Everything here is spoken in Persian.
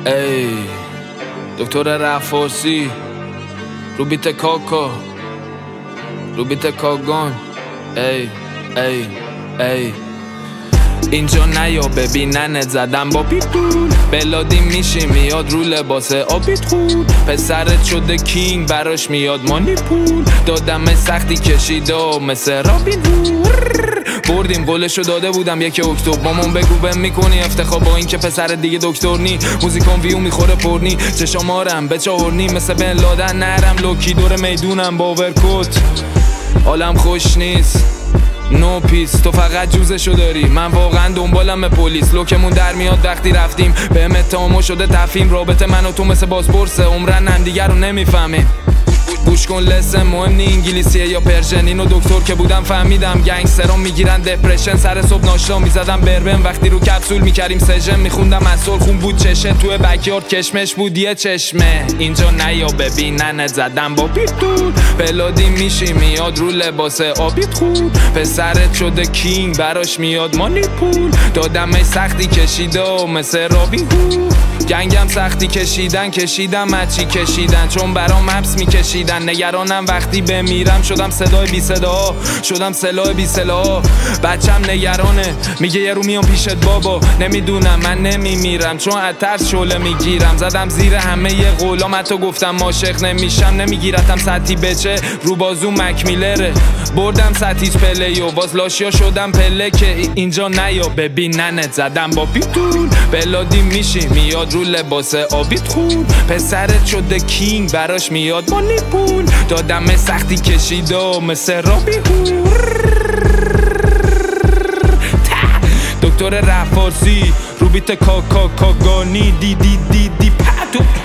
ای دکتر رفاسی رو بیت کاکا رو بیت کاگان ای ای ای اینجا نیا ببیننت زدم با پیتون بلادی میشی میاد رو لباس آبیت خود پسرت شده کینگ براش میاد مانی پول دادم سختی کشیده مثل رابین بردیم قولشو داده بودم 1 اکتبر مامون بگو بهم میکنی افتخار با این که پسر دیگه دکتر نی موزیکون ویو میخوره پرنی چشامارم به چهارنی مثل بن لادن نرم لوکی دور میدونم با ورکوت حالم خوش نیست نو پیس تو فقط جوزشو داری من واقعا دنبالم پلیس لوکمون در میاد وقتی رفتیم به اتهامو شده تفهیم رابطه من و تو مثل بازپرسه عمرن هم دیگر رو نمیفهمیم گوش کن لسه مهم نی انگلیسیه یا پرژن اینو دکتر که بودم فهمیدم گنگسترام میگیرن دپرشن سر صبح ناشتا میزدم بربن وقتی رو کپسول میکردیم سژن میخوندم اصل خون بود چشه توی بکیارد کشمش بود یه چشمه اینجا نیا ببیننت زدم با پیتون بلادی میشی میاد رو لباس آبیت خود پسرت شده کینگ براش میاد مانی پول دادم سختی کشیده مثل رابین هود گنگم سختی کشیدم مچی کشیدن چون برام حبس میکشیدن نگرانم وقتی بمیرم شدم صدای بی صدا شدم سلاح بی سلاح بچم نگرانه میگه یه رو میام پیشت بابا نمیدونم من نمیمیرم چون از ترس شعله میگیرم زدم زیر همه ی قولام حتی گفتم عاشق نمیشم نمیگیرتم سطحی بچه رو بازو مکمیلره بردم سطحیچ پلیو باز لاشیا شدم پله که اینجا نیا ببیننت زدم با پیتون بلادی میشی میاد رو لباس آبیت خود پسرت شده کینگ براش میاد مانی پول دادم سختی کشیده مثل رابی هود دکتر رفاسی رو بیت کاکا کاگانی دی دی دی دی پتو